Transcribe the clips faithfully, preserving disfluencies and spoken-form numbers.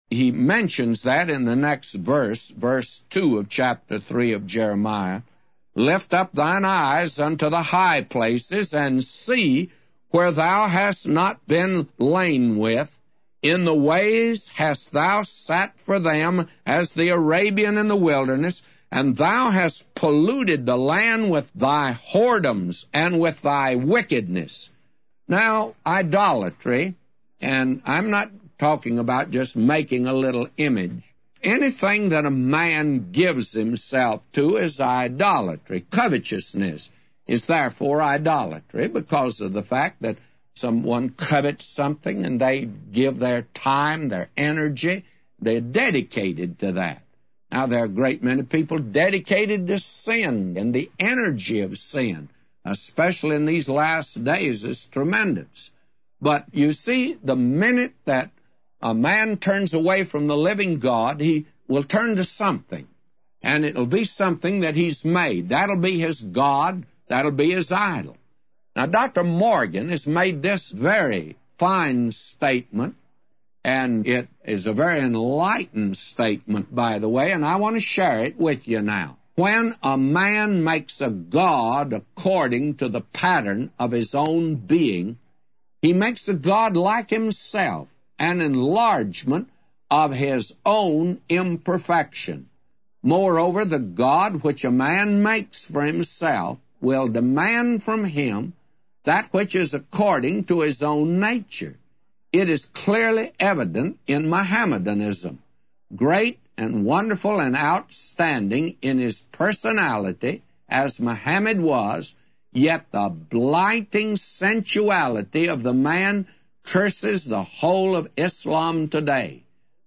he mentions that in the next verse, verse two of chapter three of Jeremiah. Lift up thine eyes unto the high places, and see where thou hast not been lain with. In the ways hast thou sat for them, as the Arabian in the wilderness, and thou hast polluted the land with thy whoredoms and with thy wickedness. Now, idolatry, and I'm not talking about just making a little image. Anything that a man gives himself to is idolatry. Covetousness is therefore idolatry because of the fact that someone covets something and they give their time, their energy. They're dedicated to that. Now, there are a great many people dedicated to sin, and the energy of sin, especially in these last days, is tremendous. But you see, the minute that a man turns away from the living God, he will turn to something, and it'll be something that he's made. That'll be his God. That'll be his idol. Now, Doctor Morgan has made this very fine statement, and it is a very enlightened statement, by the way, and I want to share it with you now. When a man makes a God according to the pattern of his own being, he makes a God like himself, an enlargement of his own imperfection. Moreover, the God which a man makes for himself will demand from him that which is according to his own nature. It is clearly evident in Mohammedanism. Great and wonderful and outstanding in his personality, as Muhammad was, yet the blighting sensuality of the man curses the whole of Islam today.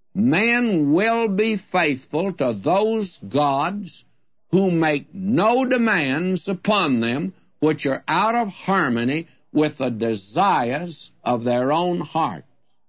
Men will be faithful to those gods who make no demands upon them which are out of harmony with the desires of their own heart.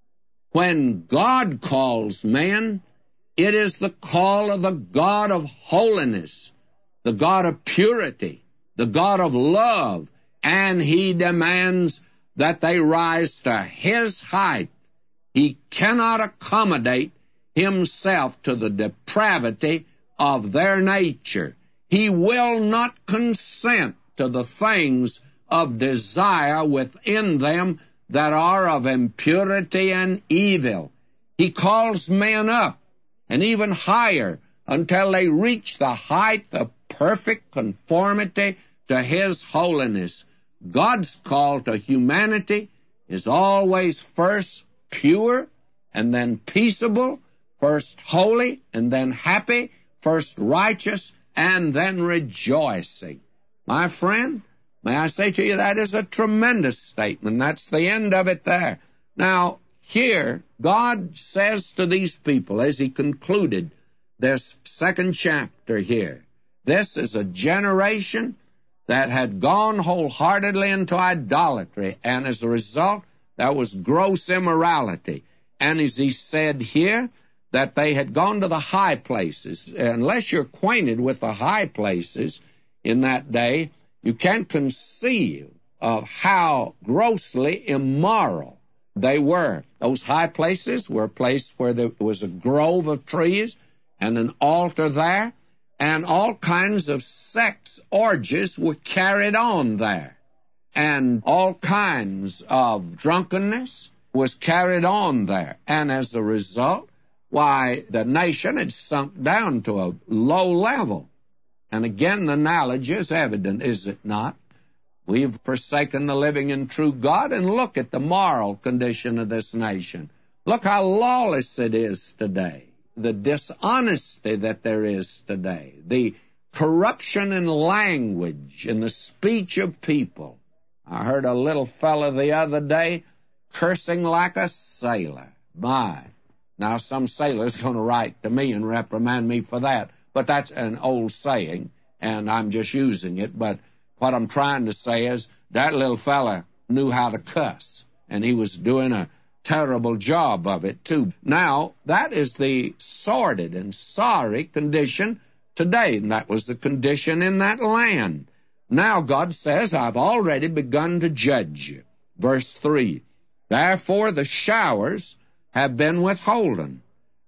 When God calls men, it is the call of the God of holiness, the God of purity, the God of love, and he demands that they rise to his height. He cannot accommodate himself to the depravity of their nature. He will not consent to the things of desire within them that are of impurity and evil. He calls men up and even higher until they reach the height of perfect conformity to his holiness. God's call to humanity is always first pure and then peaceable, first holy and then happy, first righteous and then rejoicing. My friend, may I say to you, that is a tremendous statement. That's the end of it there. Now, here, God says to these people, as he concluded this second chapter here, this is a generation that had gone wholeheartedly into idolatry, and as a result, there was gross immorality. And as he said here, that they had gone to the high places. Unless you're acquainted with the high places in that day, you can't conceive of how grossly immoral they were. Those high places were a place where there was a grove of trees and an altar there, and all kinds of sex orgies were carried on there, and all kinds of drunkenness was carried on there. And as a result, why, the nation had sunk down to a low level. And again, the analogy is evident, is it not? We've forsaken the living and true God, and look at the moral condition of this nation. Look how lawless it is today, the dishonesty that there is today, the corruption in language, in the speech of people. I heard a little fellow the other day cursing like a sailor. My. Now, some sailor's going to write to me and reprimand me for that, but that's an old saying, and I'm just using it. But what I'm trying to say is that little fella knew how to cuss, and he was doing a terrible job of it, too. Now, that is the sordid and sorry condition today, and that was the condition in that land. Now, God says, I've already begun to judge you. Verse three, therefore the showers have been withholden,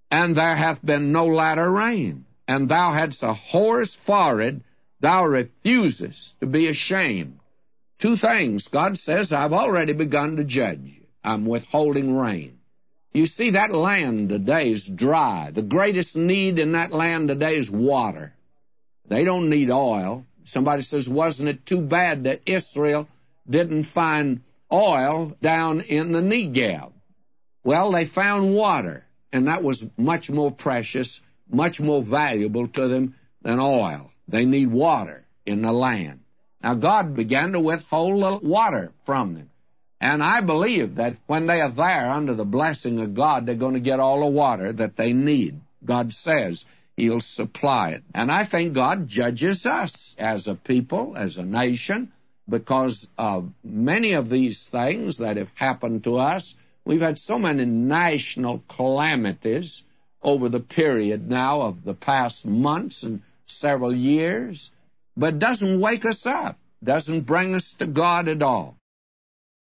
and there hath been no latter rain. And thou hadst a whore's forehead, thou refusest to be ashamed. Two things. God says, I've already begun to judge you. I'm withholding rain. You see, that land today is dry. The greatest need in that land today is water. They don't need oil. Somebody says, wasn't it too bad that Israel didn't find oil down in the Negev? Well, they found water, and that was much more precious, much more valuable to them than oil. They need water in the land. Now, God began to withhold the water from them. And I believe that when they are there under the blessing of God, they're going to get all the water that they need. God says He'll supply it. And I think God judges us as a people, as a nation, because of many of these things that have happened to us. We've had so many national calamities over the period now of the past months and several years, but it doesn't wake us up, doesn't bring us to God at all.